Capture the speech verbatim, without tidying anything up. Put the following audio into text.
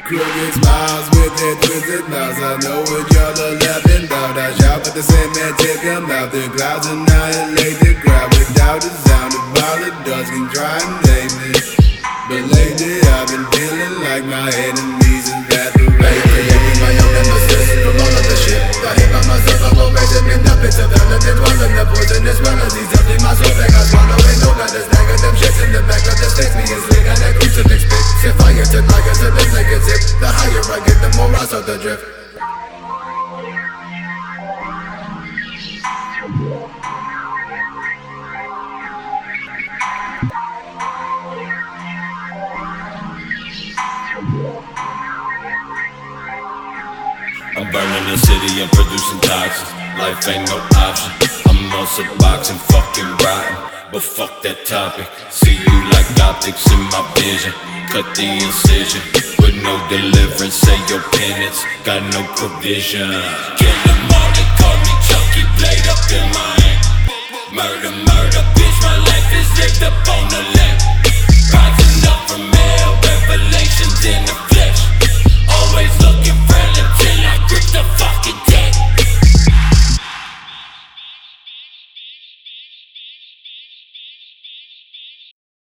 Crooked smiles with their twisted mouths. I know what y'all are laughing about. I shout at the same man, take them out. The clouds annihilate the crowd without a sound. A ball of dust can try and name it, but lately I've been feeling like my enemies evaporate. Creating my own nemesis from all of the shit I hate by myself. I'm always in the pits of hell and they dwell in the poisonous melodies. Empty my soul like I swallow it. No matter negative shit in the back of the stakes. Me is lit and that crucifix spit. Set fire to tigers and them like a zip. The higher I get, the more I start to drift. I'm burning the city and producing toxins. Life ain't no option. I'm also boxing, fucking rotten, but fuck that topic. See you like optics in my vision. Cut the incision with no deliverance. Say your penance, got no provision. Kill them all, they call me Chucky. Blade up in my hand. Murder, murder, bitch, my life is lived up on the land.